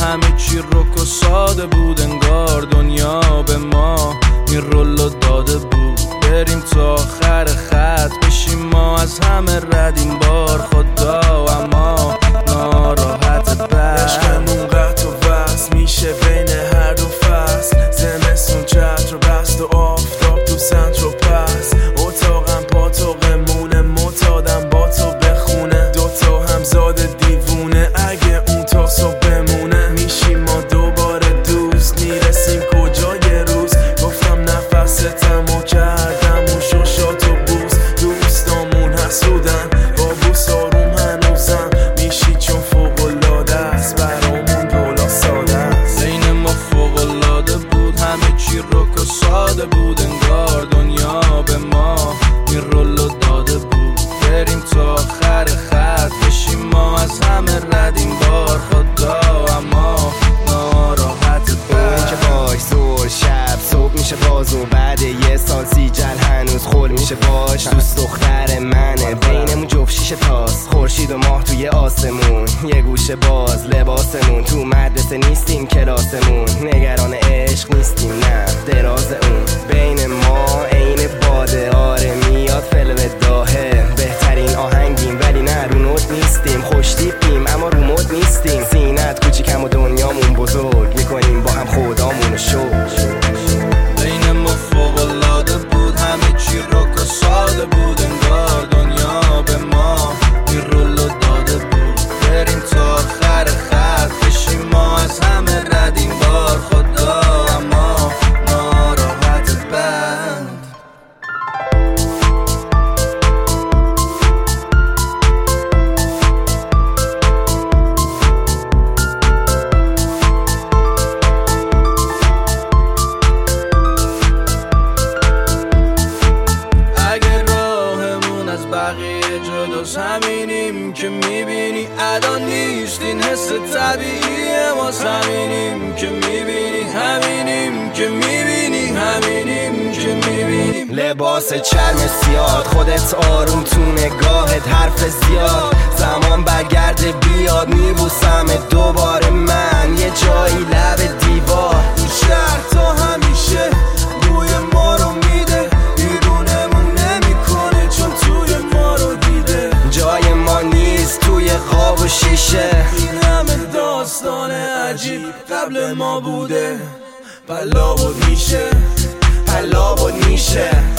همه چی رک و ساده بود، انگار دنیا به ما این رولو داده بود. بریم تا آخر خط بشیم ما از همه رد این بار خدا، اما ناراحت بر عشقمون قطع و وصل میشه بین هر دو فصل. زمستون چتر و بست و آفتاب تو سنتر و پس. اتاقم پاتوقمونه معتادم با تو بخونه. دوتا همزاد دیوونه اگه اون تا صبح بمونه. میشیم ما دوباره دوست، میرسیم کجای روز. گفتم نفستم و کردم اون شوشات و بوس. دوستامون حسودن با بوس آروم هنوزم میشی چون فوق‌العاده است برامون دولا ساده است. بین ما فوق‌العاده بود، همه چی رک و ساده بود، انگار دنیا به ما این رولو داده بود. بریم تا آخر خط بشیم ما از همه رد این بار خدا، اما ناراحت اون که باش زور شب صبح میشه بازو بعد یه سال سیجل هنوز خور میشه باش. دوست دختر منه بینمون جفت شیشه تاست، خورشید و ماه توی آسمون، یه گوشه باز لباسمون. تو مدرسه نیستیم کلاسمون، نگران عشق نیستیم نه دراز اون. بین ما عین باده آره میاد فلو داهه. بهترین آهنگیم ولی نه رو نوت نیستیم. خوش تیپیم اما رو مد نیستیم. سینت کوچیکم و دنیامون بزرگ، میکنیم با هم خدامونو شکر. بین ما فوق‌العاده بود، همه چی رک و ساده بود، انگار دنیا به ما این رولو داده بود. بریم تا آخر خط بشیم ما از همه رد این بار خدا، اما ناراحت بند. بقیه جداست همینیم که میبینی ادا نیست، این حس طبیعیه ما همینیم که میبینی، همینیم که میبینی، همینیم که میبینیم. لباس چرم سیاد خودت آروم تو نگاهت حرف زیاد. زمان برگرده بیاد میبوسم دوباره من یه جایی لب دیوار. این شهر تا همیشه بوی ما رو میده، بیرونمون نمیکنه چون توی ما رو دیده. جای ما نیست توی خواب و شیشه. این همه داستان عجیب قبل ما بوده. پلا بود میشه، پلا بود میشه.